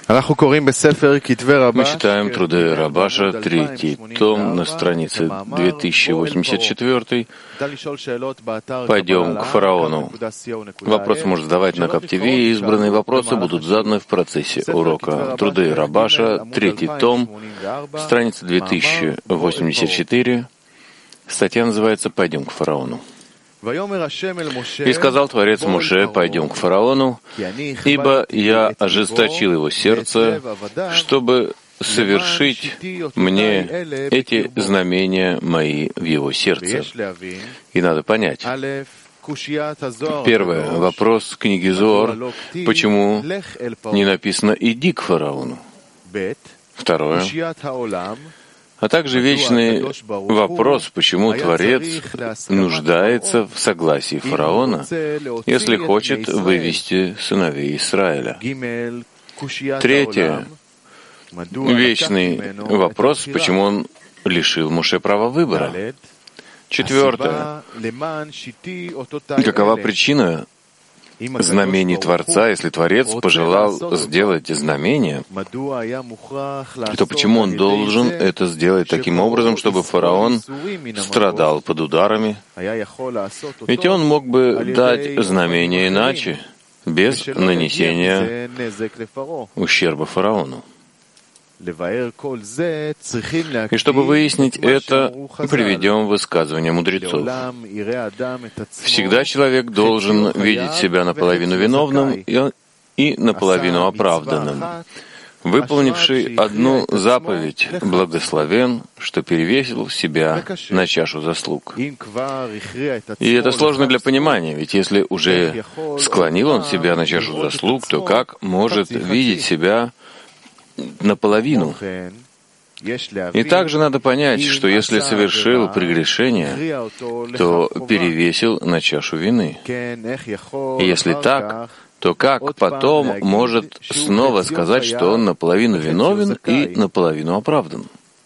Мы читаем труды Рабаша, 3 том, на странице 2084. Пойдем к фараону. Вопросы можно задавать на Каптиве, и избранные вопросы будут заданы в процессе урока. Труды Рабаша, 3 том, страница 2084. Статья называется «Пойдем к фараону». «И сказал Творец Моше, пойдем к фараону, ибо я ожесточил его сердце, чтобы совершить мне эти знамения мои в его сердце». И надо понять. Первое. Вопрос книги Зоар. Почему не написано «иди к фараону»? Второе. А также вечный вопрос, почему Творец нуждается в согласии фараона, если хочет вывести сыновей Израиля. Третье. Вечный вопрос, почему он лишил Моше права выбора. Четвертое. Какова причина знамений Творца, если Творец пожелал сделать знамение, то почему он должен это сделать таким образом, чтобы фараон страдал под ударами? Ведь он мог бы дать знамение иначе, без нанесения ущерба фараону. И чтобы выяснить это, приведем высказывание мудрецов. Всегда человек должен видеть себя наполовину виновным и наполовину оправданным. Выполнивший одну заповедь благословен, что перевесил себя на чашу заслуг. И это сложно для понимания, ведь если уже склонил он себя на чашу заслуг, то как может видеть себя наполовину? И также надо понять, что если совершил прегрешение, то перевесил на чашу вины. И если так, то как потом может снова сказать, что он наполовину виновен и наполовину оправдан?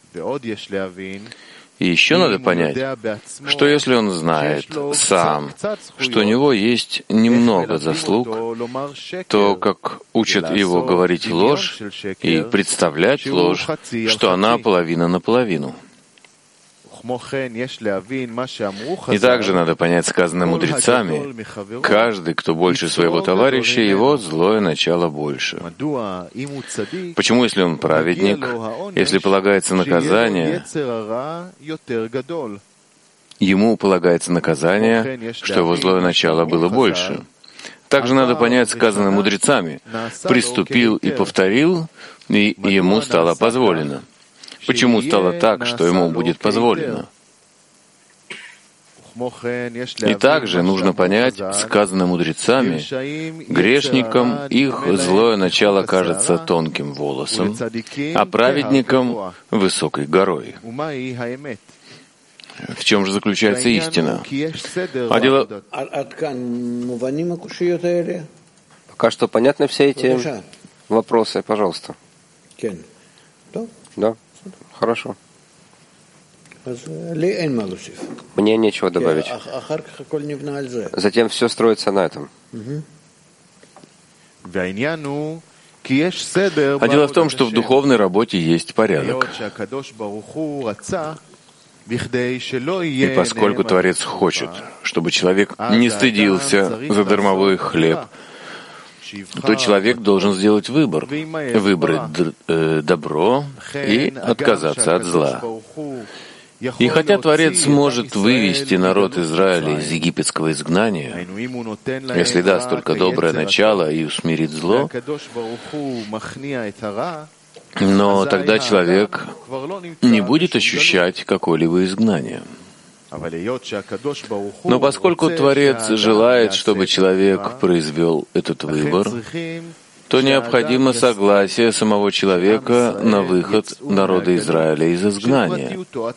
И еще надо понять, что если он знает сам, что у него есть немного заслуг, то как учат его говорить ложь и представлять ложь, что она половина на половину. И также надо понять сказанное мудрецами: каждый, кто больше своего товарища, его злое начало больше. Почему, если он праведник, если полагается наказание, ему полагается наказание, что его злое начало было больше? Также надо понять сказанное мудрецами: приступил и повторил, и ему стало позволено. Почему стало так, что ему будет позволено? И также нужно понять, сказанное мудрецами, грешникам их злое начало кажется тонким волосом, а праведникам — высокой горой. В чем же заключается истина? Пока что понятны все эти вопросы, пожалуйста. Да. Хорошо. Мне нечего добавить. Затем все строится на этом. А дело в том, что в духовной работе есть порядок. И поскольку Творец хочет, чтобы человек не стыдился за дармовой хлеб, то человек должен сделать выбор, выбрать добро и отказаться от зла. И хотя Творец может вывести народ Израиля из египетского изгнания, если даст только доброе начало и усмирит зло, но тогда человек не будет ощущать какое-либо изгнание. Но поскольку Творец желает, чтобы человек произвел этот выбор, то необходимо согласие самого человека на выход народа Израиля из изгнания.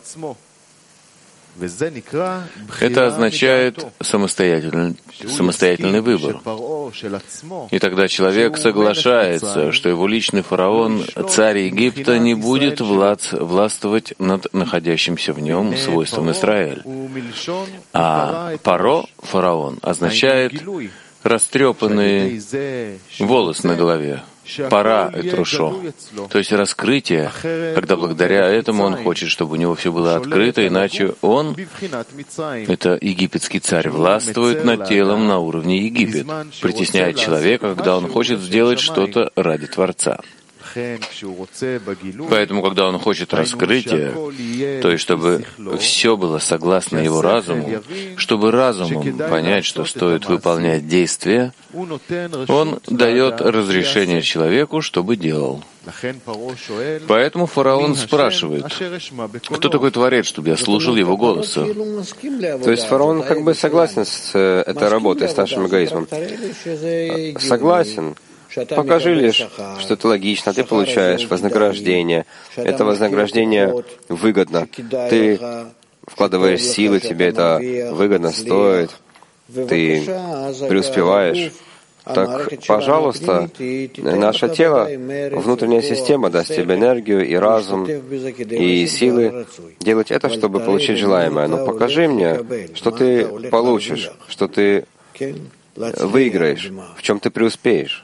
Это означает самостоятельный выбор. И тогда человек соглашается, что его личный фараон, царь Египта, не будет властвовать над находящимся в нем свойством Израиль. А паро, фараон, означает растрепанный волос на голове, пара этрушо, то есть раскрытие, когда благодаря этому он хочет, чтобы у него все было открыто, иначе он, это египетский царь, властвует над телом на уровне Египет, притесняет человека, когда он хочет сделать что-то ради Творца. Поэтому, когда он хочет раскрытия, то есть чтобы все было согласно его разуму, чтобы разумом понять, что стоит выполнять действия, он дает разрешение человеку, чтобы делал. Поэтому фараон спрашивает, кто такой Творец, чтобы я слушал его голоса? То есть фараон как бы согласен с этой работой, с нашим эгоизмом. Согласен. Покажи лишь, что это логично, ты получаешь вознаграждение. Это вознаграждение выгодно. Ты вкладываешь силы, тебе это выгодно стоит. Ты преуспеваешь. Так, пожалуйста, наше тело, внутренняя система даст тебе энергию и разум, и силы делать это, чтобы получить желаемое. Но покажи мне, что ты получишь, что ты выиграешь, в чем ты преуспеешь.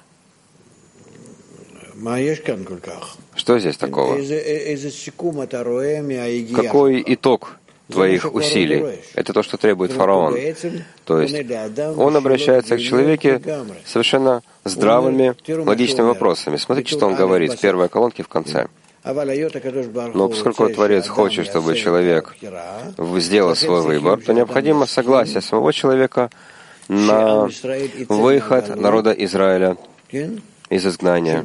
Что здесь такого? Какой итог твоих усилий? Это то, что требует фараон. То есть он обращается к человеку совершенно здравыми, логичными вопросами. Смотрите, что он говорит в первой колонке в конце. Но поскольку Творец хочет, чтобы человек сделал свой выбор, то необходимо согласие самого человека на выход народа Израиля из изгнания.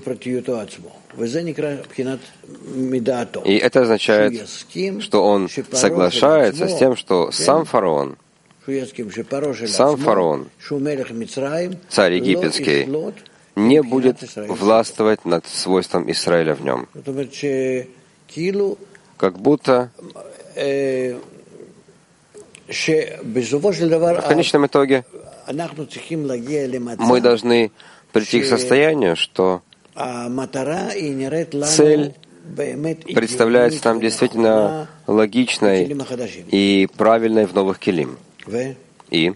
И это означает, что он соглашается с тем, что сам фараон, царь египетский, не будет властвовать над свойством Израиля в нем. Как будто в конечном итоге мы должны прийти к состоянию, что цель представляется нам действительно логичной и правильной в новых келим. И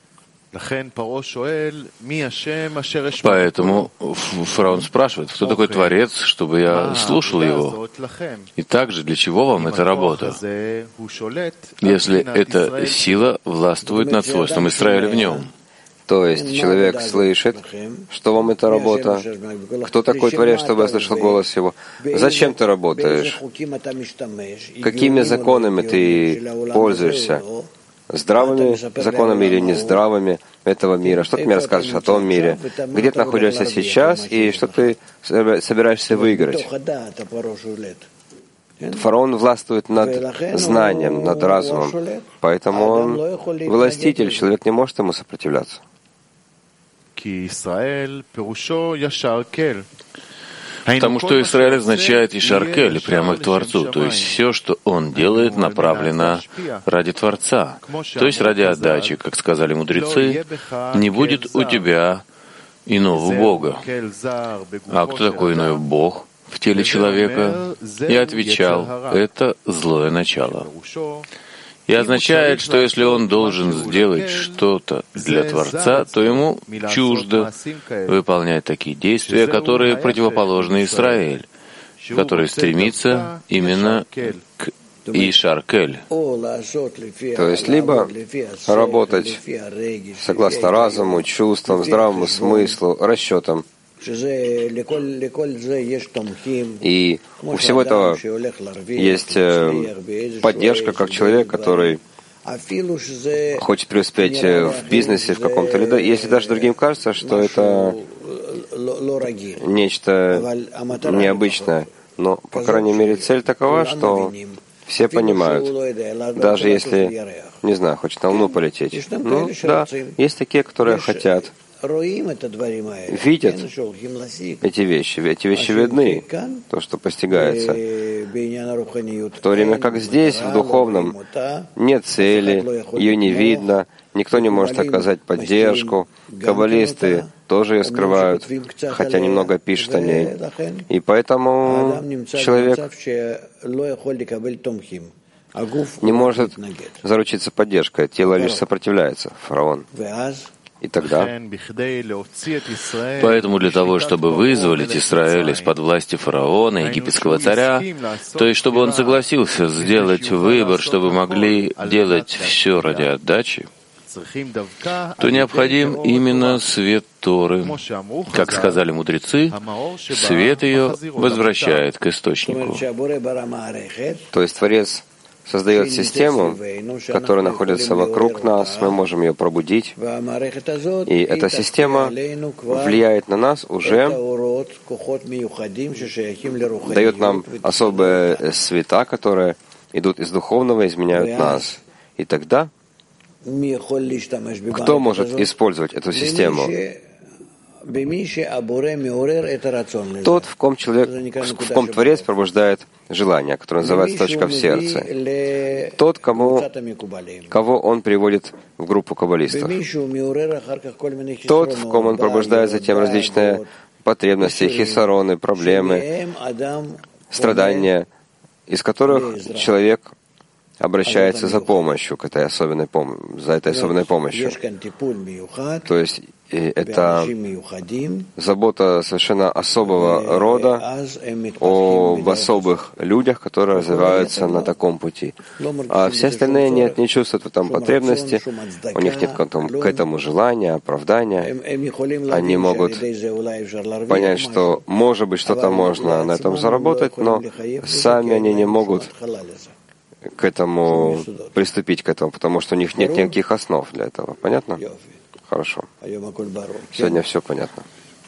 поэтому фараон спрашивает, кто такой Творец, чтобы я слушал его? И также, для чего вам эта работа? Если эта сила властвует над свойством Израиля в нем. То есть человек слышит, что вам эта работа, кто такой Творец, чтобы я слышал голос его, зачем ты работаешь, какими законами ты пользуешься, здравыми законами или нездравыми этого мира, что ты мне расскажешь о том мире, где ты находишься сейчас и что ты собираешься выиграть. Фараон властвует над знанием, над разумом, поэтому он властитель, человек не может ему сопротивляться. Потому что Израиль означает Ишаркель, прямо к Творцу, то есть все, что он делает, направлено ради Творца, то есть ради отдачи, как сказали мудрецы, не будет у тебя иного Бога. А кто такой иной Бог в теле человека? Я отвечал, это злое начало. И означает, что если он должен сделать что-то для Творца, то ему чуждо выполнять такие действия, которые противоположны Израиль, который стремится именно к Ишаркель. То есть либо работать согласно разуму, чувствам, здравому смыслу, расчетам. И у всего этого есть поддержка, как человек, который хочет преуспеть в бизнесе, в каком-то лиде. Если даже другим кажется, что это нечто необычное, но, по крайней мере, цель такова, что все понимают, даже если, не знаю, хочет на Луну полететь. Ну, да, есть такие, которые хотят, видят эти вещи видны, то, что постигается. В то время как здесь, в духовном, нет цели, ее не видно, никто не может оказать поддержку, каббалисты тоже ее скрывают, хотя немного пишут о ней. И поэтому человек не может заручиться поддержкой, тело лишь сопротивляется, фараон. И тогда, поэтому для того, чтобы вызволить Израиль из-под власти фараона, египетского царя, то есть чтобы он согласился сделать выбор, чтобы могли делать все ради отдачи, то необходим именно свет Торы. Как сказали мудрецы, свет ее возвращает к источнику. то есть Творец создает систему, которая находится вокруг нас, мы можем ее пробудить, и эта система влияет на нас уже, дает нам особые света, которые идут из духовного и изменяют нас. И тогда кто может использовать эту систему? Тот, в ком Творец пробуждает желание, которое называется точка в сердце. Тот, кого он приводит в группу каббалистов. Тот, в ком он пробуждает затем различные потребности, хисароны, проблемы, страдания, из которых человек обращается за помощью, за этой особенной помощью. То есть это забота совершенно особого рода об особых людях, которые развиваются на таком пути. А все остальные не чувствуют в этом потребности, у них нет к этому желания, оправдания. Они могут понять, что, может быть, что-то можно на этом заработать, но сами они не могут к этому приступить к этому, потому что у них нет никаких основ для этого. Понятно? Хорошо. Сегодня все понятно.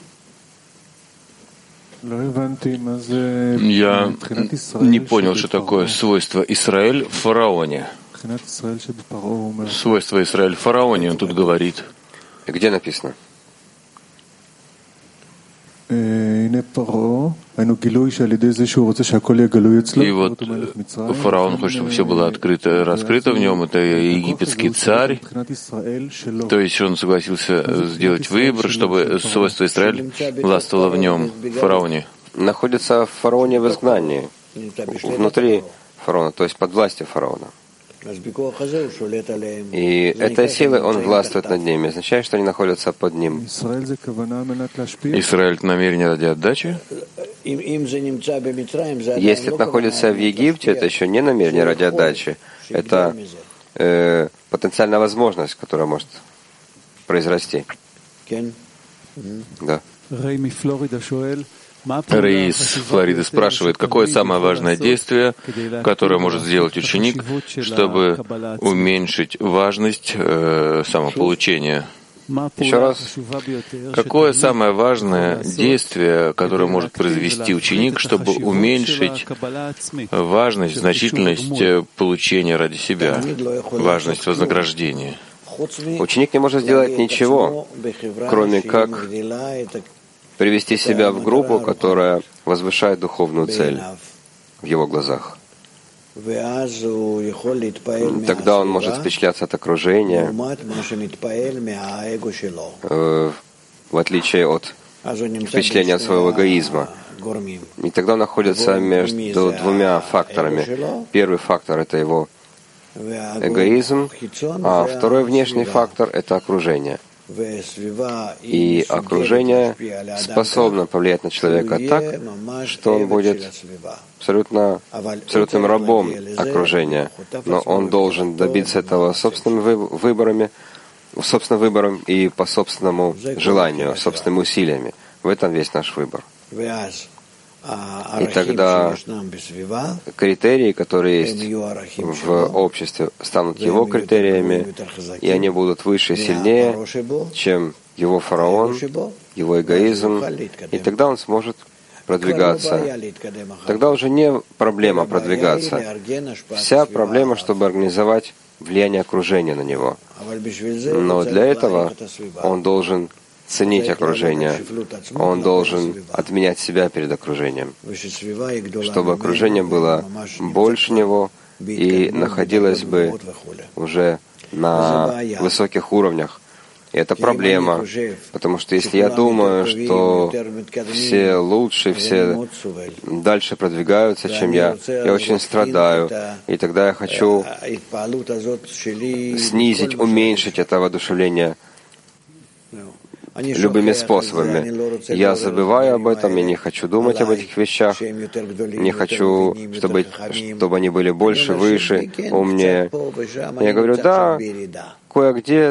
Я не понял, что такое свойство Израиль в фараоне. Свойство Израиль в фараоне, он тут говорит. Где написано? И вот фараон хочет, чтобы все было открыто, раскрыто в нем. Это египетский царь. То есть он согласился сделать выбор, чтобы свойство Израиль властвовало в нем, в фараоне. Находится в фараоне в изгнании, внутри фараона, то есть под властью фараона. И этой силой он властвует над ними. Означает, что они находятся под ним. Израиль — намерение ради отдачи? Если это находится в Египте, это еще не намерение ради отдачи. Это потенциальная возможность, которая может произрасти. Да. Рэй из Флориды спрашивает, какое самое важное действие, которое может сделать ученик, чтобы уменьшить важность самополучения? Еще раз. Какое самое важное действие, которое может произвести ученик, чтобы уменьшить важность, значительность получения ради себя, важность вознаграждения? Ученик не может сделать ничего, кроме как привести себя в группу, которая возвышает духовную цель в его глазах. Тогда он может впечатляться от окружения, в отличие от впечатления от своего эгоизма. И тогда он находится между двумя факторами. Первый фактор — это его эгоизм, а второй внешний фактор — это окружение. И окружение способно повлиять на человека так, что он будет абсолютным рабом окружения. Но он должен добиться этого собственным выбором и по собственному желанию, собственными усилиями. В этом весь наш выбор. И тогда критерии, которые есть в обществе, станут его критериями, и они будут выше и сильнее, чем его фараон, его эгоизм, и тогда он сможет продвигаться. Тогда уже не проблема продвигаться. Вся проблема, чтобы организовать влияние окружения на него. Но для этого он должен ценить окружение. Он должен отменять себя перед окружением, чтобы окружение было больше него и находилось бы уже на высоких уровнях. И это проблема, потому что если я думаю, что все лучше, все дальше продвигаются, чем я очень страдаю, и тогда я хочу снизить, уменьшить это воодушевление любыми способами. Я забываю об этом, я не хочу думать об этих вещах, не хочу, чтобы они были больше, выше, умнее. Я говорю, да, кое-где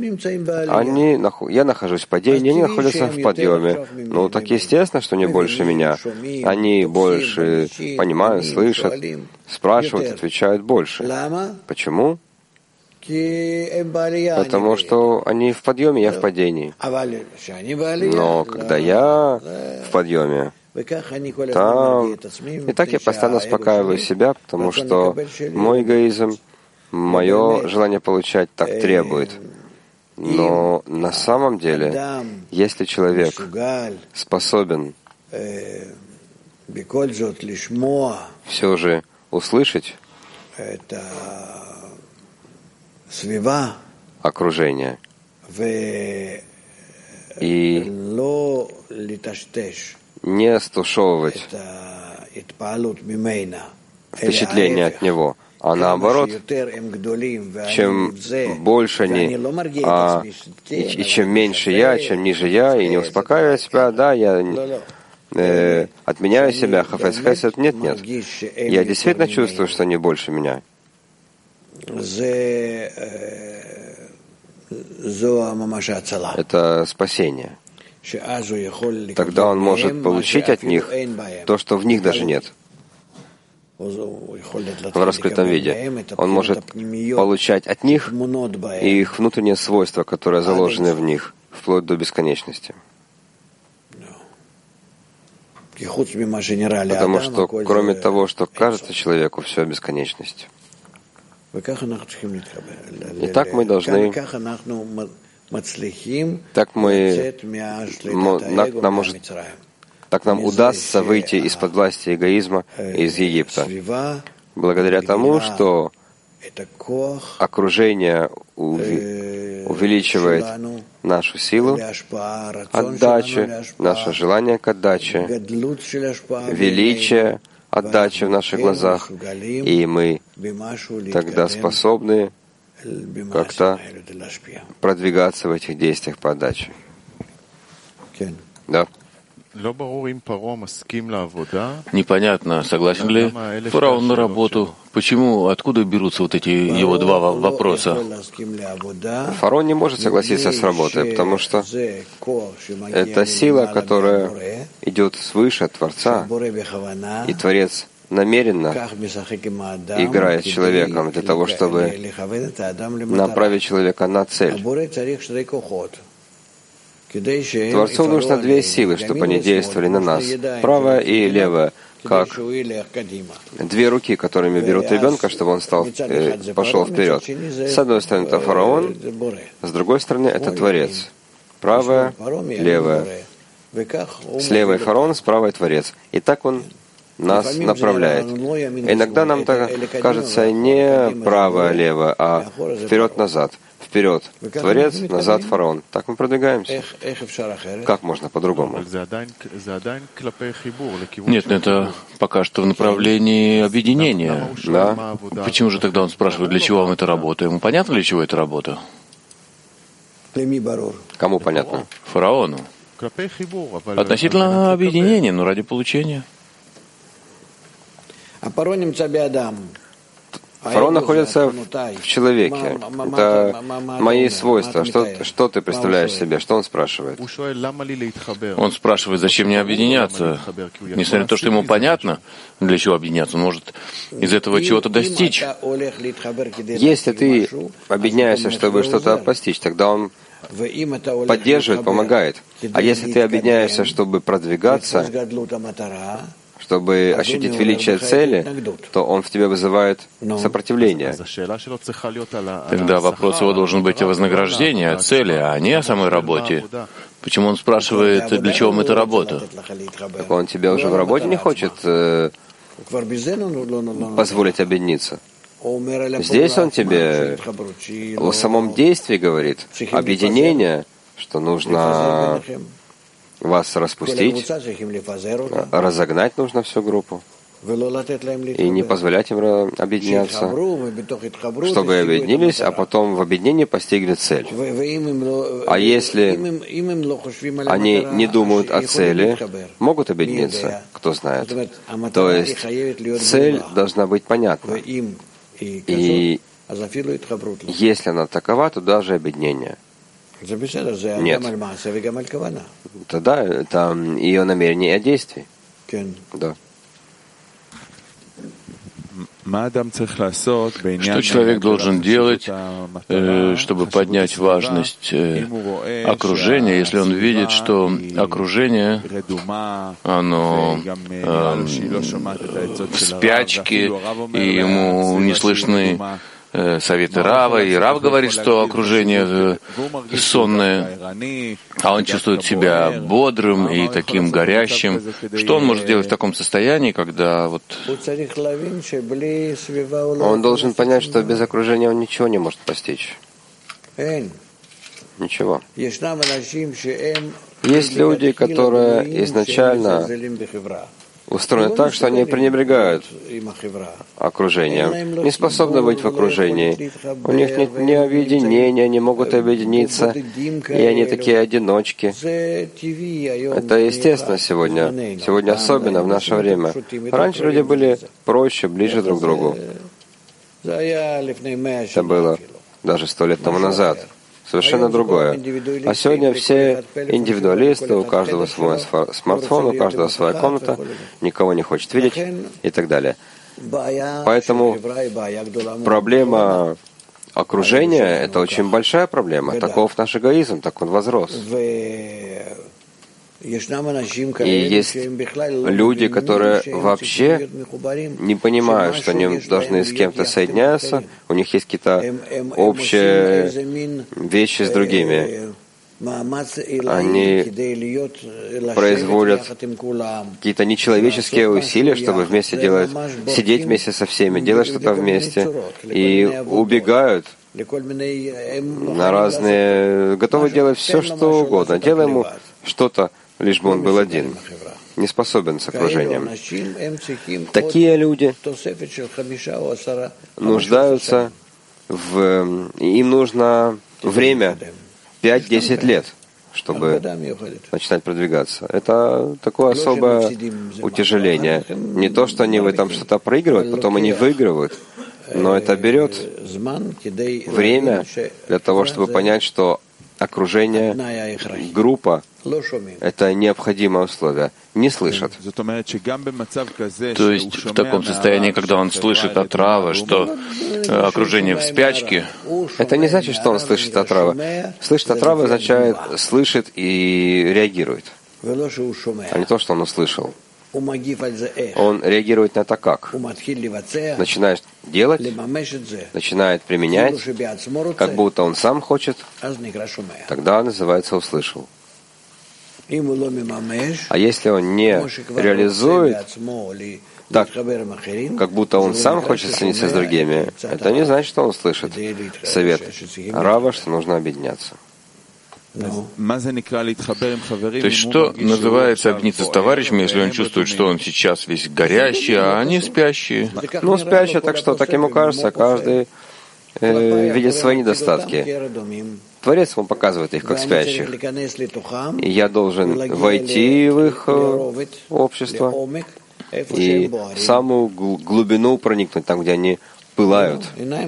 я нахожусь в падении, они находятся в подъеме. Ну, так естественно, что они больше меня. Они больше понимают, слышат, спрашивают, отвечают больше. Почему? Потому что они в подъеме, я в падении. Но когда я в подъеме, там... И так я постоянно успокаиваю себя, потому что мой эгоизм, мое желание получать так требует. Но на самом деле, если человек способен все же услышать окружение и не стушевывать впечатление от него, а наоборот, чем больше они, и чем меньше я, чем ниже я, и не успокаивая себя, да, я отменяю себя, хафец хесед, нет. Я действительно чувствую, что они больше меня. Это спасение. Тогда он может получить от них то, что в них даже нет. В раскрытом виде. Он может получать от них их внутренние свойства, которые заложены в них, вплоть до бесконечности. Потому что, кроме того, что кажется человеку, все бесконечность. И так мы должны, так нам удастся выйти из-под власти эгоизма из Египта, благодаря тому, что окружение увеличивает нашу силу отдачи, наше желание к отдаче, величие отдачи в наших глазах, и мы тогда способны как-то продвигаться в этих действиях по отдаче. Да. Непонятно, согласен ли фараон на работу. Почему, откуда берутся вот эти его два вопроса? Фараон не может согласиться с работой, потому что это сила, которая идет свыше от Творца, и Творец намеренно играет с человеком для того, чтобы направить человека на цель. Творцу нужно две силы, чтобы они действовали на нас, правая и левая, как две руки, которыми берут ребенка, чтобы он пошел вперед. С одной стороны, это фараон, с другой стороны, это Творец. Правая, левая. С левой фараон, с правой Творец. И так он нас направляет. Иногда нам так кажется не право-лево, а вперед-назад. Вперед Творец, назад фараон. Так мы продвигаемся. Как можно по-другому? Нет, это пока что в направлении объединения. Да. Почему же тогда он спрашивает, для чего вам эта работа? Ему понятно, для чего эта работа? Кому понятно? Фараону. Относительно объединения, но ради получения. Фараон находится в человеке. Это мои свойства. Что ты представляешь себе? Что он спрашивает? Он спрашивает, зачем мне объединяться? Несмотря на то, что ему понятно, для чего объединяться, он может из этого чего-то достичь. Если ты объединяешься, чтобы что-то постичь, тогда он поддерживает, помогает. А если ты объединяешься, чтобы продвигаться, чтобы ощутить величие цели, то он в тебе вызывает сопротивление. Тогда вопрос его должен быть о вознаграждении, о цели, а не о самой работе. Почему он спрашивает, для чего вам эта работа? Так он тебе уже в работе не хочет позволить объединиться. Здесь он тебе о самом действии говорит, объединение, что нужно вас распустить, разогнать нужно всю группу. и не позволять им объединяться, чтобы объединились, а потом в объединении постигли цель. А если они не думают о цели, могут объединиться, кто знает. То есть цель должна быть понятна. И если она такова, то даже объединение. Нет. Тогда это ее намерение и действие. Да. Что человек должен делать, чтобы поднять важность окружения, если он видит, что окружение, оно в спячке, и ему не слышны советы Рава, и Рав говорит, что окружение сонное, а он чувствует себя бодрым и таким горящим. Что он может делать в таком состоянии, когда вот... Он должен понять, что без окружения он ничего не может постичь. Ничего. Есть люди, которые изначально устроены так, что они пренебрегают окружением, не способны быть в окружении. У них нет ни объединения, не могут объединиться, и они такие одиночки. Это естественно сегодня. Сегодня особенно в наше время. Раньше люди были проще, ближе друг к другу. Это было даже 100 лет тому назад. Совершенно другое. А сегодня все индивидуалисты, у каждого свой смартфон, у каждого своя комната, никого не хочет видеть и так далее. Поэтому проблема окружения — это очень большая проблема. Таков наш эгоизм, так он возрос. И есть люди, которые вообще не понимают, что они должны с кем-то соединяться, у них есть какие-то общие вещи с другими. Они производят какие-то нечеловеческие усилия, чтобы вместе делать, сидеть вместе со всеми, делать что-то вместе, и убегают на разные, готовы делать все, что угодно. Делаем ему что-то, лишь бы он был один, не способен с окружением. Такие люди нуждаются им нужно время 5-10 лет, чтобы начинать продвигаться. Это такое особое утяжеление. Не то, что они в этом что-то проигрывают, потом они выигрывают, но это берет время для того, чтобы понять, что окружение, группа — это необходимое условие. Не слышат. То есть в таком состоянии, когда он слышит от Рава, что окружение в спячке, это не значит, что он слышит от Рава. Слышит от Рава означает слышит и реагирует, а не то, что он услышал. Он реагирует на это как? Начинает делать, начинает применять, как будто он сам хочет, тогда называется «услышал». А если он не реализует так, как будто он сам хочет соединиться с другими, это не значит, что он слышит совет Рава, что нужно объединяться. То есть что называется объединиться с товарищами, если он чувствует, что он сейчас весь горящий, а они спящие? Ну, спящие, так что, так ему кажется, каждый видит свои недостатки. Творец ему показывает их как спящих. И я должен войти в их общество и в самую глубину проникнуть, там, где они пылают.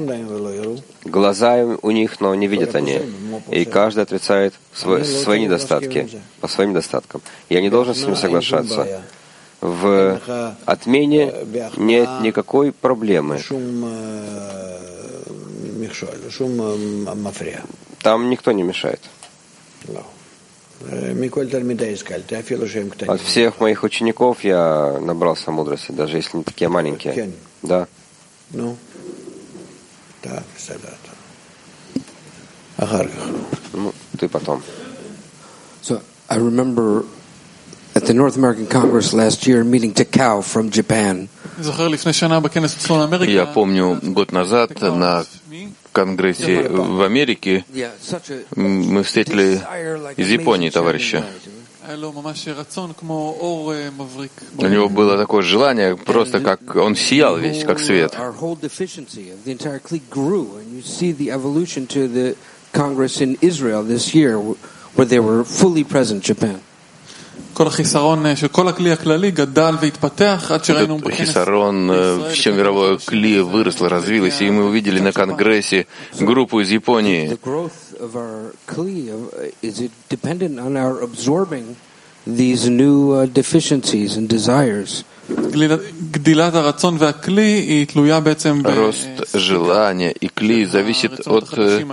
Глаза у них, но не видят они. И каждый отрицает свои недостатки, по своим недостаткам. Я не должен с ним соглашаться. В отмене нет никакой проблемы. Там никто не мешает. От всех моих учеников я набрался мудрости, даже если не такие маленькие. Да. Ну, ты потом. So I remember at the North American Congress last year meeting Takao from Japan. Я помню, год назад на Конгрессе в Америке мы встретили из Японии товарища. У него было такое желание, просто как он сиял весь, как свет. Этот хисарон, все мировое кли выросло, развилось, и мы увидели на Конгрессе группу из Японии. These new deficiencies and desires. Рост желания и кли зависит от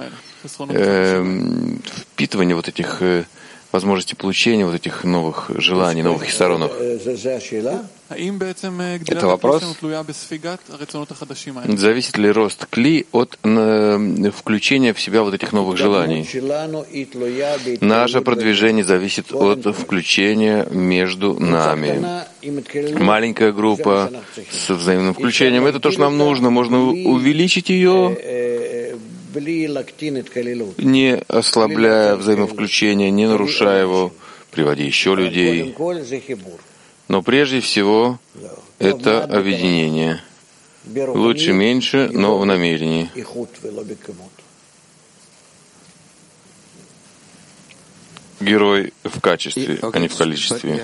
впитывания вот этих возможностей получения вот этих новых желаний, новых хисаронов. Это вопрос? Зависит ли рост кли от включения в себя вот этих новых желаний? Наше продвижение зависит от включения между нами. Маленькая группа с взаимным включением — это то, что нам нужно. Можно увеличить ее, не ослабляя взаимовключение, не нарушая его, приводя еще людей. Но прежде всего это объединение. Лучше меньше, но в намерении. Герой в качестве, а не в количестве.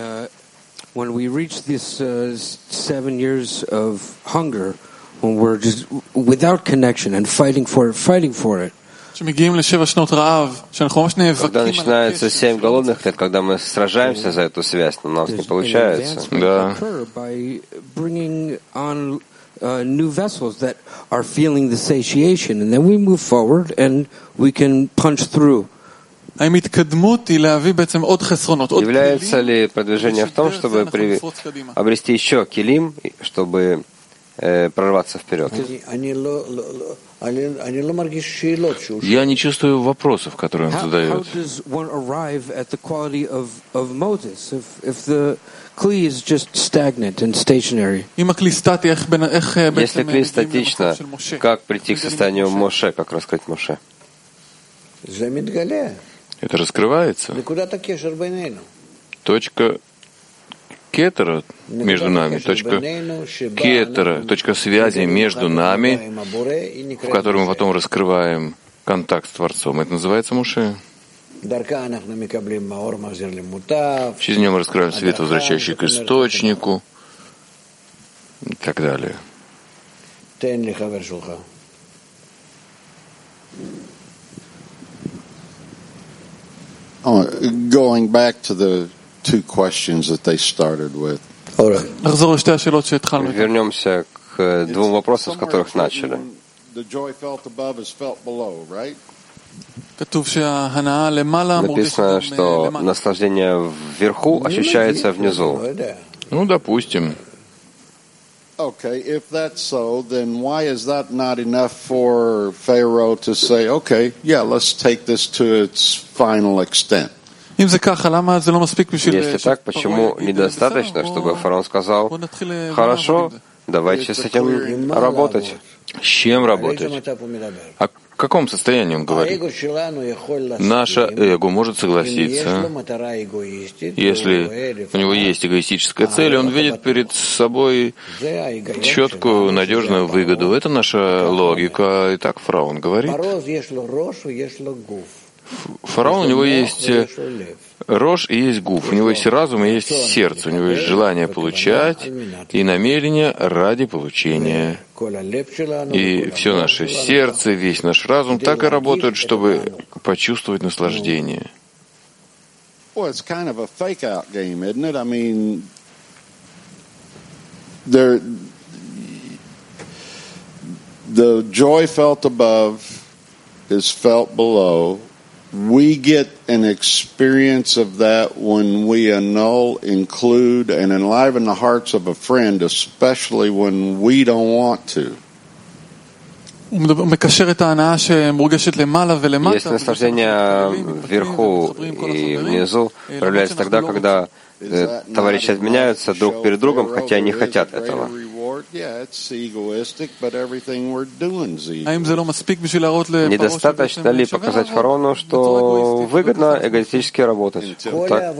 When we're just without connection and fighting for it. Когда начинается 7 голодных лет, когда мы сражаемся за эту связь, но у нас не получается. Да. New vessels that are feeling the satiation, and then we move forward and we can punch through. Является ли продвижение в том, чтобы обрести еще килим, чтобы прорваться вперед? Я не чувствую вопросов, которые он задает. Если кли статично, как прийти к состоянию Моше, как раскрыть Моше? Это раскрывается. Точка кетера между нами, точка кетера, точка связи между нами, в которой мы потом раскрываем контакт с Творцом. Это называется Моше. Через нее мы раскрываем свет, возвращающий к источнику, и так далее. Going back to the two questions that they started with. Вернемся к двум вопросам, с которых начали. Написано, что наслаждение вверху ощущается внизу. Ну, допустим. Okay, if that's so, then why is that not enough for Pharaoh to say, okay, yeah, let's take this to its final extent? Если так, почему недостаточно, чтобы фараон сказал: хорошо, давайте с этим работать? С чем работать? О каком состоянии он говорит? Наше эго может согласиться. Если у него есть эгоистическая цель, он видит перед собой четкую, надежную выгоду. Это наша логика. И так фараон говорит. Фараон, у него есть рож и есть гуф, у него есть разум и есть сердце, у него есть желание получать и намерение ради получения. И все наше сердце, весь наш разум так и работают, чтобы почувствовать наслаждение. The joy felt above is felt below. We get an experience of that when we annul, include, and enliven the hearts of a friend, especially when we don't want to. Есть наслаждение вверху и внизу, проявляется тогда, когда товарищи изменяются друг перед другом, хотя не хотят этого. Недостаточно ли показать фараону, что выгодно эгоистически работать? Так.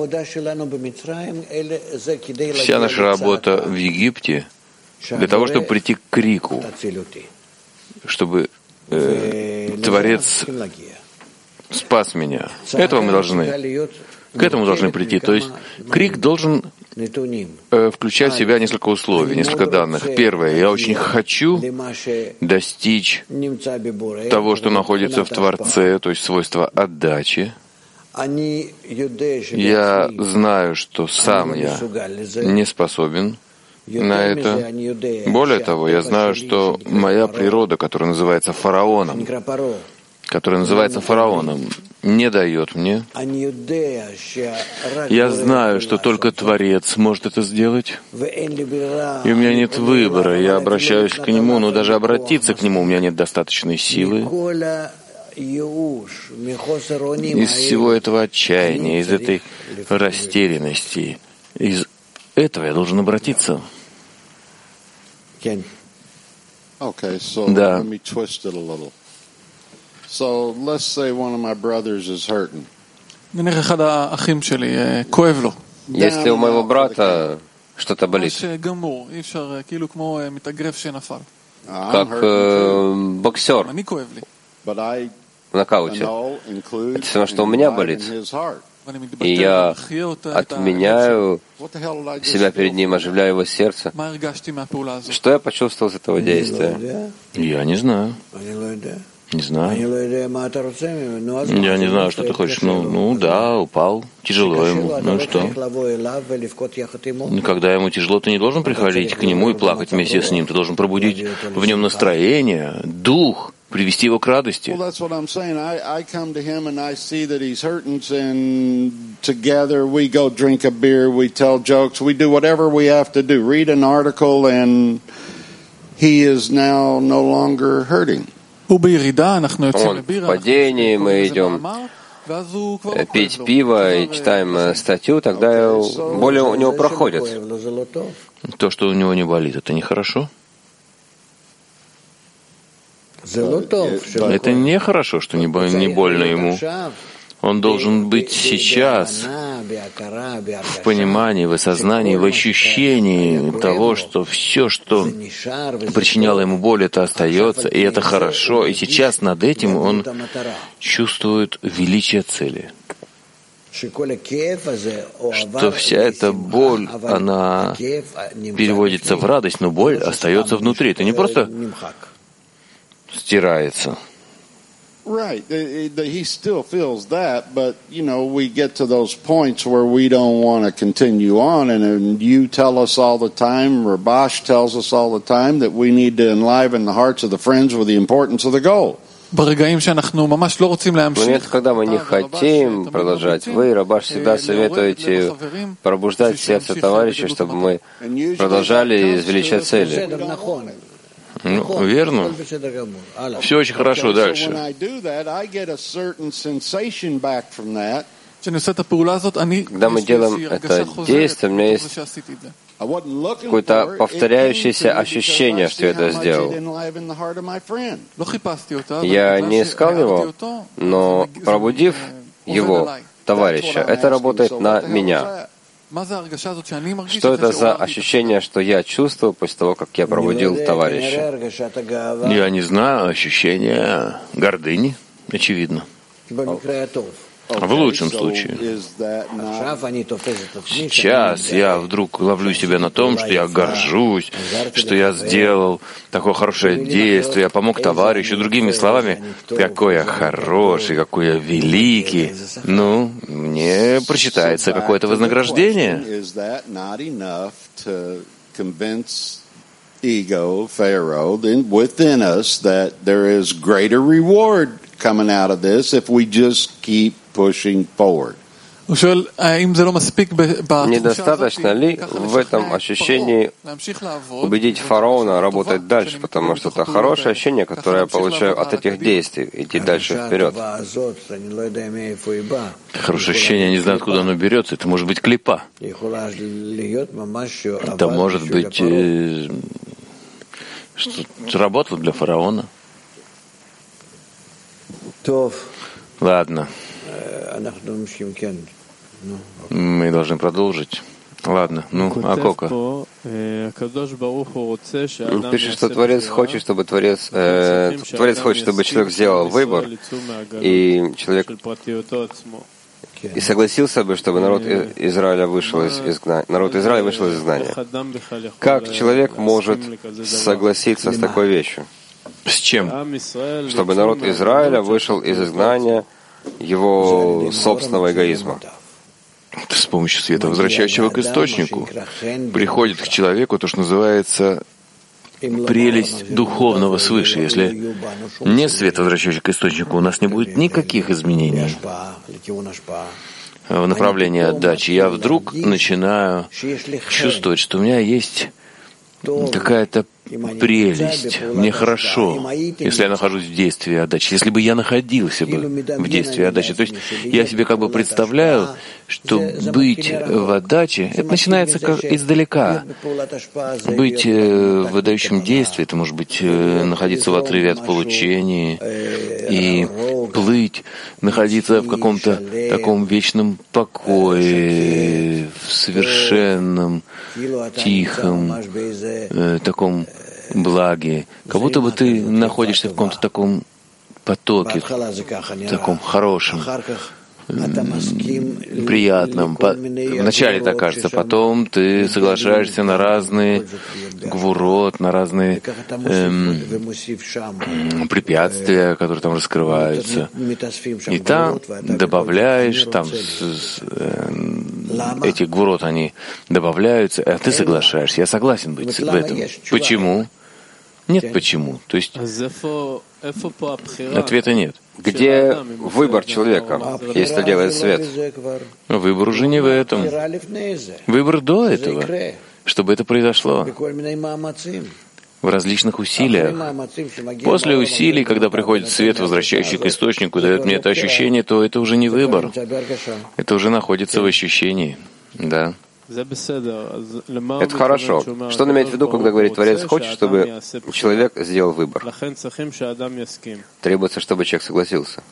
Вся наша работа в Египте для того, чтобы прийти к крику, чтобы Творец спас меня. К этому должны прийти. То есть крик должен включать в себя несколько условий, несколько данных. Первое, я очень хочу достичь того, что находится в Творце, то есть свойства отдачи. Я знаю, что сам я не способен на это. Более того, я знаю, что моя природа, которая называется фараоном, не дает мне. Я знаю, что только Творец может это сделать. И у меня нет выбора. Я обращаюсь к Нему, но даже обратиться к Нему у меня нет достаточной силы. Из всего этого отчаяния, из этой растерянности, из этого я должен обратиться. Да. So let's say one of my brothers is hurting. Если у моего брата что-то болит, как боксер в нокауте, это все равно, что у меня болит. И я отменяю себя перед ним, оживляю его сердце. Что я почувствовал с этого действия? Я не знаю. Не знаю. Я не знаю, что ты хочешь. Ну да, упал. Тяжело ему. Ну и что? Когда ему тяжело, ты не должен приходить к нему и плакать вместе с ним. Ты должен пробудить в нем настроение, дух, привести его к радости. В падении мы идем пить пиво и читаем статью, тогда боли у него проходят. То, что у него не болит, это нехорошо? Это нехорошо, что не больно ему. Он должен быть сейчас в понимании, в осознании, в ощущении того, что все, что причиняло ему боль, это остается, и это хорошо. И сейчас над этим он чувствует величие цели. Что вся эта боль, она переводится в радость, но боль остается внутри. Это не просто стирается. Right. He still feels that, but, we get to those points where we don't want to continue on, and you tell us all the time, Rabash tells us all the time, that we need to enliven the hearts of the friends with the importance of the goal. Но нет, когда мы не хотим продолжать. Вы, Рабаш, всегда советуете пробуждать сердце товарища, чтобы мы продолжали из величия цели. Верно. Все очень хорошо дальше. Когда мы делаем это действие, у меня есть какое-то повторяющееся ощущение, что я это сделал. Я не искал его, но пробудив его, товарища, это работает на меня. Что это за ощущение, что я чувствую после того, как я пробудил товарища? Я не знаю, ощущение гордыни, очевидно. В лучшем случае. Сейчас я вдруг ловлю себя на том, что я горжусь, что я сделал такое хорошее действие, я помог товарищу. Другими словами, какой я хороший, какой я великий. Мне причитается какое-то вознаграждение. Ego, Pharaoh, then within us that there is greater reward coming out of this if we just keep pushing forward. Недостаточно ли в этом ощущении убедить фараона работать дальше, потому что это хорошее ощущение, которое я получаю от этих действий, идти дальше вперед. Хорошее ощущение, я не знаю, откуда оно берется. Это может быть клипа. Это может быть что работало для фараона. Ладно. Мы должны продолжить. Ладно, Акока. Пишет, что Творец хочет, чтобы Творец хочет, чтобы человек сделал выбор, и человек и согласился бы, чтобы народ Израиля вышел из изгнания. Народ Израиля вышел из изгнания. Как человек может согласиться с такой вещью? С чем? Чтобы народ Израиля вышел из изгнания его собственного эгоизма. С помощью света, возвращающего к источнику, приходит к человеку то, что называется прелесть духовного свыше. Если нет света, возвращающего к источнику, у нас не будет никаких изменений в направлении отдачи. Я вдруг начинаю чувствовать, что у меня есть какая-то прелесть, мне хорошо, если я нахожусь в действии отдачи, если бы я находился бы в действии отдачи. То есть я себе как бы представляю, что быть в отдаче, это начинается как издалека. Быть в отдающем действии, это может быть находиться в отрыве от получения и плыть, находиться в каком-то таком вечном покое, в совершенном, тихом, таком благе, как будто бы ты находишься в каком-то таком потоке, таком хорошем, приятном. Вначале так кажется, потом ты соглашаешься на разные гвурот, на разные препятствия, которые там раскрываются. И там добавляешь, там эти гвурот, они добавляются, а ты соглашаешься. Я согласен быть в этом. Почему? Нет, почему. То есть ответа нет. Где выбор человека, если делает свет? Выбор уже не в этом. Выбор до этого, чтобы это произошло. В различных усилиях. После усилий, когда приходит свет, возвращающий к источнику, дает мне это ощущение, то это уже не выбор. Это уже находится в ощущении. Да. Это хорошо. Что он имеет в виду, когда говорит, Творец хочет, чтобы человек сделал выбор? Требуется, чтобы человек согласился.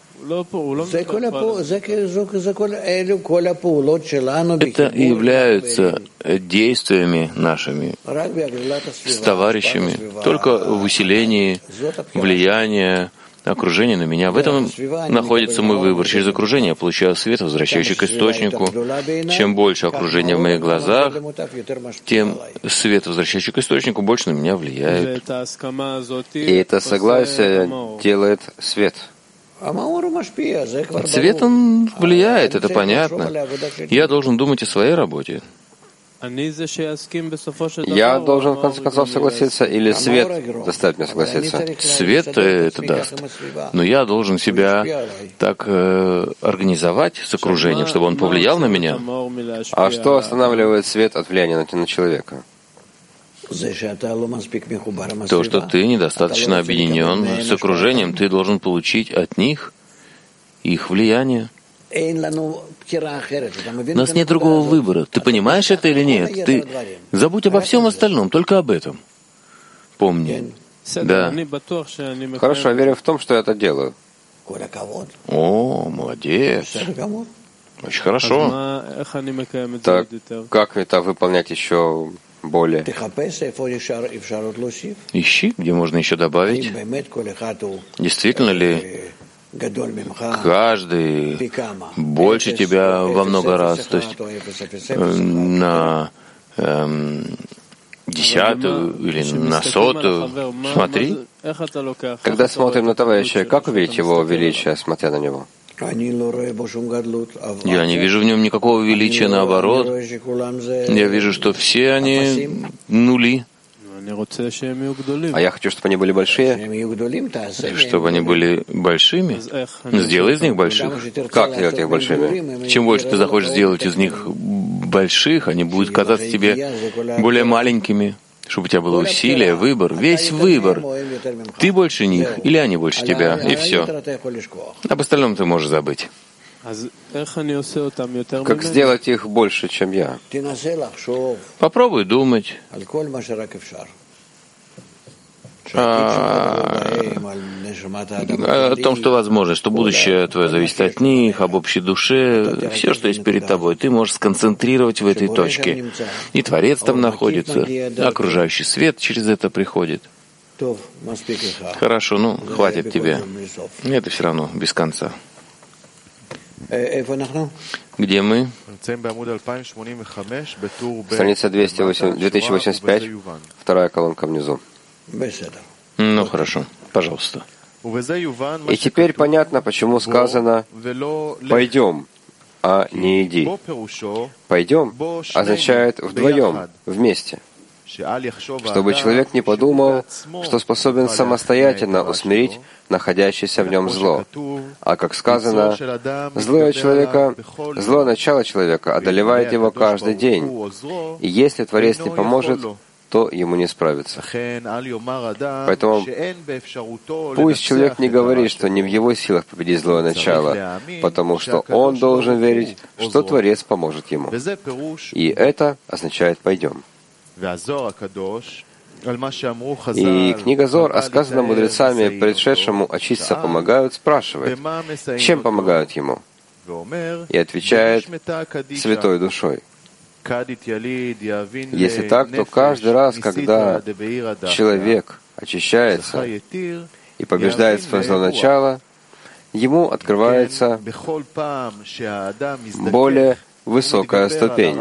Это являются действиями нашими с товарищами, только в усилении влияния окружение на меня. В этом находится мой выбор. Через окружение я получаю свет, возвращающий к источнику. Чем больше окружения в моих глазах, тем свет, возвращающий к источнику, больше на меня влияет. И это согласие делает свет. Свет, он влияет, это понятно. Я должен думать о своей работе. Я должен, в конце концов, согласиться, или свет заставит меня согласиться? Свет это даст. Но я должен себя так организовать с окружением, чтобы он повлиял на меня. А что останавливает свет от влияния на человека? То, что ты недостаточно объединен с окружением, ты должен получить от них их влияние. У нас нет другого выбора. Ты понимаешь это или нет? Ты забудь обо всем остальном, только об этом. Помни. Да. Хорошо, я верю в том, что я это делаю. О, молодец. Очень хорошо. Так, как это выполнять еще более? Ищи, где можно еще добавить. Действительно ли каждый больше тебя во много раз, то есть на 10-ю или на 100-ю. Смотри. Когда смотрим на товарища, как увидеть его величие, смотря на него? Я не вижу в нем никакого величия, наоборот. Я вижу, что все они нули. А я хочу, чтобы они были большие. Чтобы они были большими? Сделай из них больших. Как сделать их большими? Чем больше ты захочешь сделать из них больших, они будут казаться тебе более маленькими, чтобы у тебя было усилие, выбор, весь выбор. Ты больше них или они больше тебя, и все. Об остальном ты можешь забыть. Как сделать их больше, чем я? Попробуй думать о том, что возможно, что будущее твое зависит от них, об общей душе, все, что есть перед тобой, ты можешь сконцентрировать в этой точке. И Творец там находится, окружающий свет через это приходит. Хорошо, ну, хватит тебе. Это все равно без конца. Где мы? Страница 2085, вторая колонка внизу. Ну, хорошо, пожалуйста. И теперь понятно, почему сказано «пойдем», а не «иди». «Пойдем» означает «вдвоем», «вместе». Чтобы человек не подумал, что способен самостоятельно усмирить находящееся в нем зло. А как сказано, злое начало человека одолевает его каждый день. И если Творец не поможет, то ему не справиться. Поэтому пусть человек не говорит, что не в его силах победить злое начало, потому что он должен верить, что Творец поможет ему. И это означает «пойдем». И книга Зоар, о сказанном мудрецами, предшедшему очиститься помогают, спрашивает, чем помогают ему? И отвечает святой душой. Если так, то каждый раз, когда человек очищается и побеждает свое злое начало, ему открывается более высокая ступень.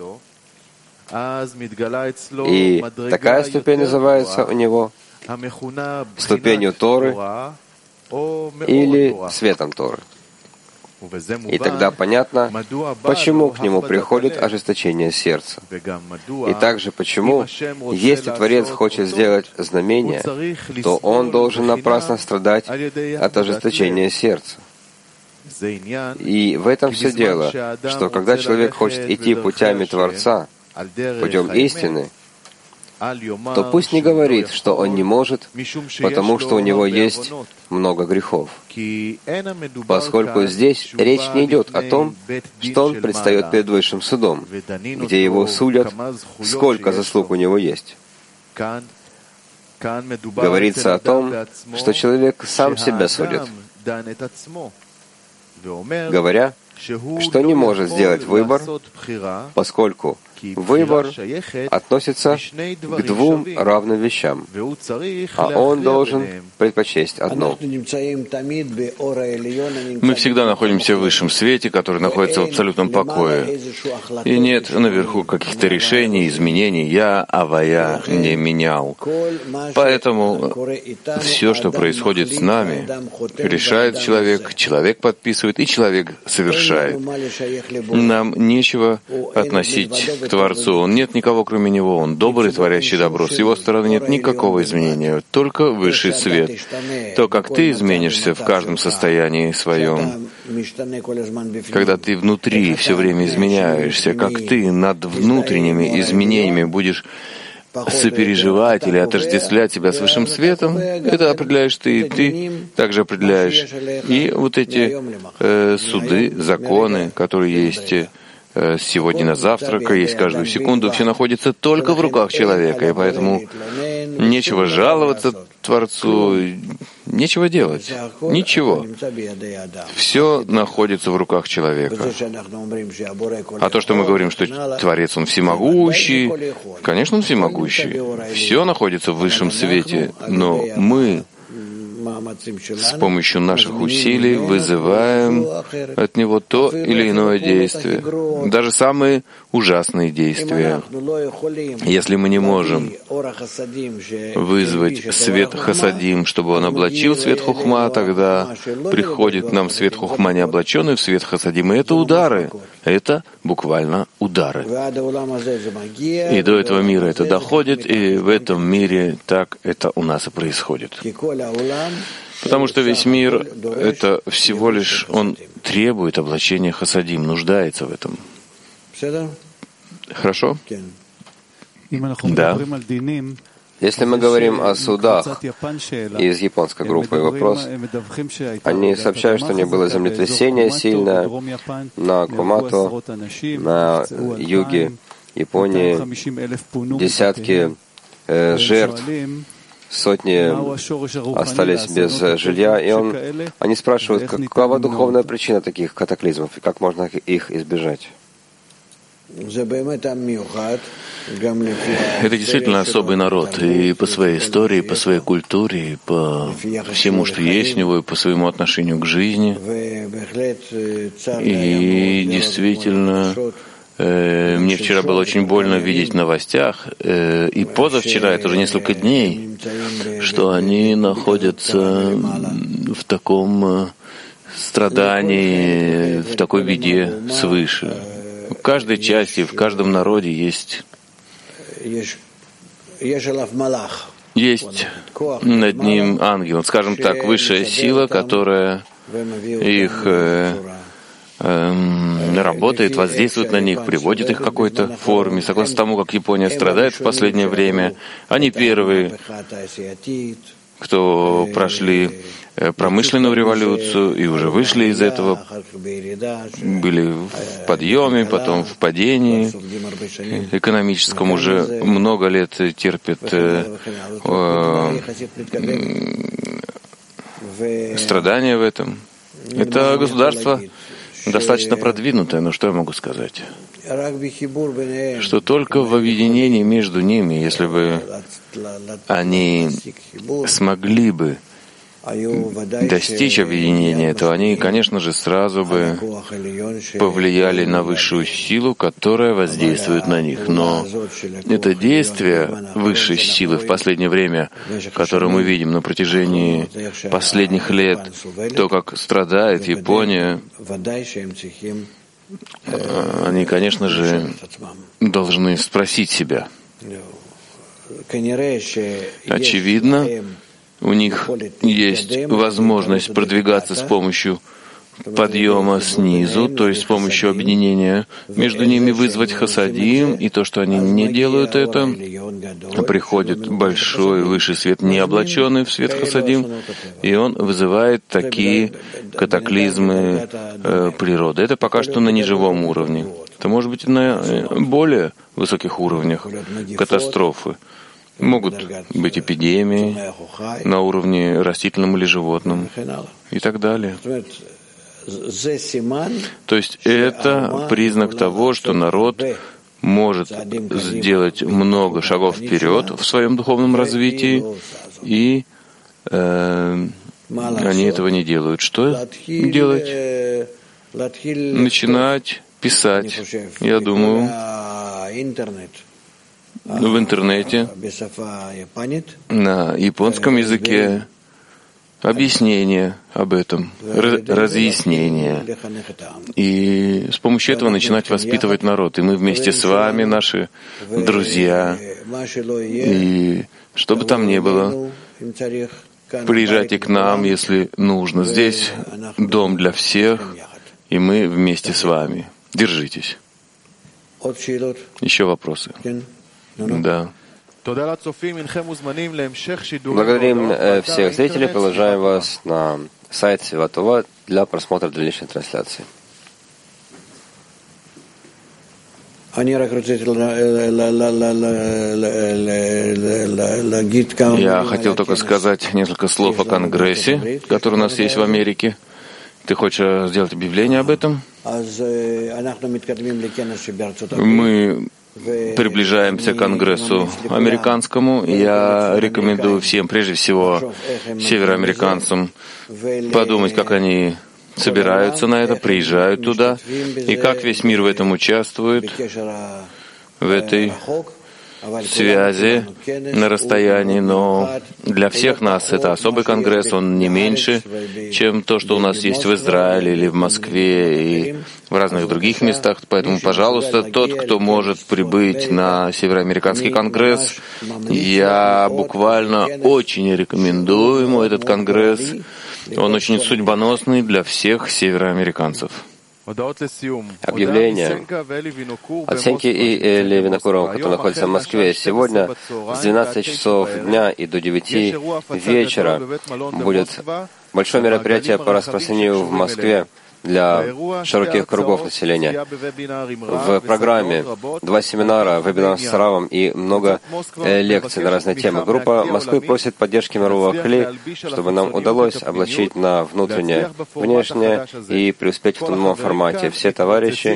И такая ступень называется у него ступенью Торы или светом Торы. И тогда понятно, почему к нему приходит ожесточение сердца. И также почему, если Творец хочет сделать знамение, то он должен напрасно страдать от ожесточения сердца. И в этом все дело, что когда человек хочет идти путями Творца, путем истины, то пусть не говорит, что он не может, потому что у него есть много грехов. Поскольку здесь речь не идет о том, что он предстает перед высшим судом, где его судят, сколько заслуг у него есть. Говорится о том, что человек сам себя судит, говоря, что не может сделать выбор, поскольку выбор относится к двум равным вещам, а он должен предпочесть одно. Мы всегда находимся в высшем свете, который находится в абсолютном покое. И нет наверху каких-то решений, изменений. Я Авая не менял. Поэтому все, что происходит с нами, решает человек, человек подписывает, и человек совершает. Нам нечего относить к Творцу. Нет никого, кроме Него. Он добрый, творящий добро. С Его стороны нет никакого изменения, только высший свет. То, как ты изменишься в каждом состоянии своем, когда ты внутри все время изменяешься, как ты над внутренними изменениями будешь сопереживать или отождествлять себя с высшим светом, это определяешь ты, и ты также определяешь. И вот эти суды, законы, которые есть сегодня на завтрак, есть каждую секунду, все находится только в руках человека, и поэтому нечего жаловаться Творцу, нечего делать, ничего. Все находится в руках человека. А то, что мы говорим, что Творец, Он всемогущий, конечно, Он всемогущий. Все находится в высшем свете, но мы с помощью наших усилий вызываем от него то или иное действие, даже самые ужасные действия. Если мы не можем вызвать свет Хасадим, чтобы он облачил свет Хухма, тогда приходит к нам свет Хухма, не облаченный в свет Хасадим, и это удары. Это буквально удары. И до этого мира это доходит, и в этом мире так это у нас и происходит. Потому что весь мир — это всего лишь, он требует облачения Хасадим, нуждается в этом. Хорошо? Да. Если мы говорим о судах, из японской группы вопрос, они сообщают, что не было землетрясения сильное на Кумато, на юге Японии, десятки жертв сотни остались без жилья, и они спрашивают, какова духовная причина таких катаклизмов, и как можно их избежать. Это действительно особый народ, и по своей истории, по своей культуре, и по всему, что есть у него, и по своему отношению к жизни. И действительно, мне вчера было очень больно видеть в новостях, и позавчера, это уже несколько дней, что они находятся в таком страдании, в такой беде свыше. В каждой части, в каждом народе есть над ним ангел, скажем так, высшая сила, которая их работает, воздействует на них, приводит их к какой-то форме. Согласно тому, как Япония страдает в последнее время, они первые, кто прошли промышленную революцию и уже вышли из этого, были в подъеме, потом в падении экономическом, уже много лет терпят страдания в этом. Это государство достаточно продвинутое, но что я могу сказать? Что только в объединении между ними, если бы они смогли бы достичь объединения, то они, конечно же, сразу бы повлияли на высшую силу, которая воздействует на них. Но это действие высшей силы в последнее время, которое мы видим на протяжении последних лет, то, как страдает Япония, они, конечно же, должны спросить себя. Очевидно, у них есть возможность продвигаться с помощью подъема снизу, то есть с помощью объединения между ними вызвать хасадим, и то, что они не делают это, приходит большой высший свет, не облаченный в свет хасадим, и он вызывает такие катаклизмы природы. Это пока что на неживом уровне. Это может быть на более высоких уровнях катастрофы. Могут быть эпидемии на уровне растительном или животном и так далее. То есть это признак того, что народ может сделать много шагов вперед в своем духовном развитии, и они этого не делают. Что делать? Начинать писать, я думаю, в интернете, на японском языке, объяснение об этом, разъяснение. И с помощью этого начинать воспитывать народ. И мы вместе с вами, наши друзья, и что бы там ни было, приезжайте к нам, если нужно. Здесь дом для всех, и мы вместе с вами. Держитесь. Еще вопросы? Да. Благодарим всех зрителей, приглашаем вас на сайт Святого для просмотра дальнейшей трансляции. Я хотел только сказать несколько слов о Конгрессе, который у нас есть в Америке. Ты хочешь сделать объявление об этом? Мы приближаемся к Конгрессу американскому. Я рекомендую всем, прежде всего, североамериканцам, подумать, как они собираются на это, приезжают туда, и как весь мир в этом участвует, в этой связи на расстоянии. Но для всех нас это особый конгресс, он не меньше, чем то, что у нас есть в Израиле или в Москве и в разных других местах. Поэтому, пожалуйста, тот, кто может прибыть на Североамериканский конгресс, я буквально очень рекомендую ему этот конгресс. Он очень судьбоносный для всех североамериканцев. Объявление от Сеньки и Эли Винокурова, который находится в Москве. Сегодня с 12 часов дня и до 9 вечера будет большое мероприятие по распространению в Москве для широких кругов населения. В программе 2 семинара, вебинар с Равом и много лекций на разные темы. Группа Москвы просит поддержки Руах Кли, чтобы нам удалось облачить на внутреннее, внешнее и преуспеть в том новом формате. Все товарищи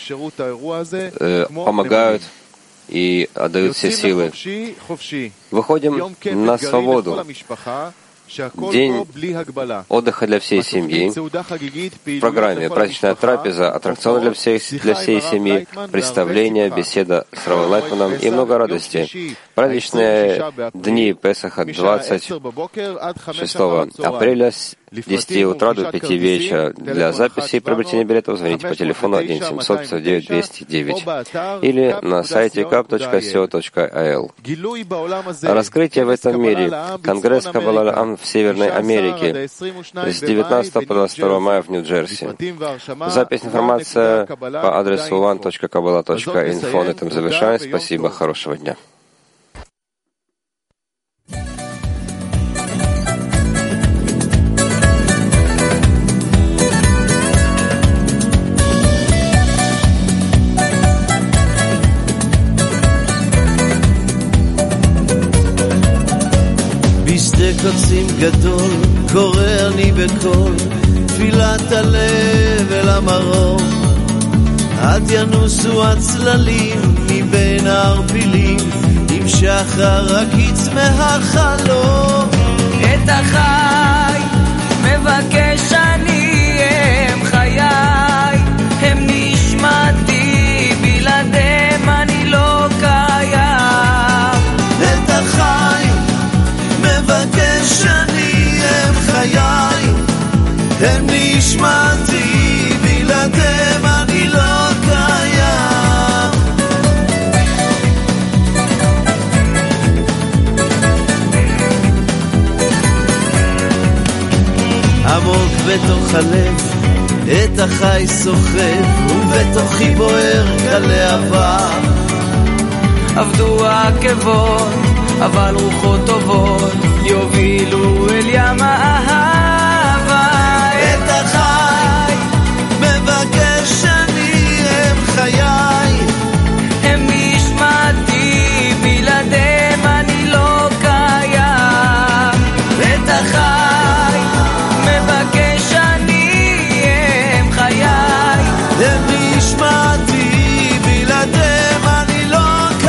помогают и отдают все силы. Выходим на свободу. День отдыха для всей семьи. В программе праздничная трапеза, аттракционы для всей семьи, представление, беседа с Равом Лайтманом и много радости. Праздничные дни Песаха 26 апреля с 10 утра до 5 вечера. Для записи и приобретения билетов звоните по телефону 1-700-509-209 или на сайте kap.co.il. Раскрытие в этом мире. Конгресс Каббала в Северной Америке с 19 по 22 мая в Нью-Джерси. Запись, информация по адресу one.kabbalah.info. На этом завершаем. Спасибо, хорошего дня. בשדה קוצים גדול קורא אני בקול תפילת הלב אל המרום עד ינוסו הצללים מבין הערפילים עם שחר הקיץ מהחלום את החי מבקש אני הם חיי הם נשמתי בלעדיהם אני לא קיים את החי מבקש אני הם חיי הם נשמתי בלעדיהם אני לא קיים עמוק בתוך הלב את החי סוחב ובתוכי בוער כלהבה עבדו העקבות אבל רוחות טובות יובילו אל ים האהבה את החי מבקש אני הם חיי הם נשמתי בלעדיהם אני לא קיים את החי מבקש אני הם חיי הם נשמתי בלעדיהם אני לא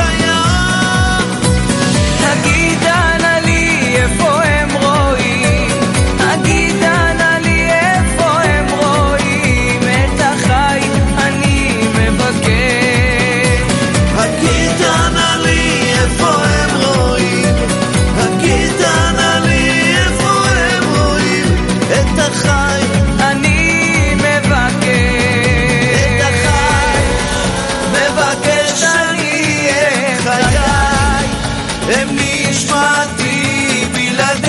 תגיד אנא לי איפה הם רואים תגיד אנא לי איפה הם רואים את החי אני מבקש תגיד אנא לי איפה הם רואים תגיד אנא לי איפה הם רואים את החי אני מבקש את החי מבקש אני את חיי הם נשמתי בלעדיהם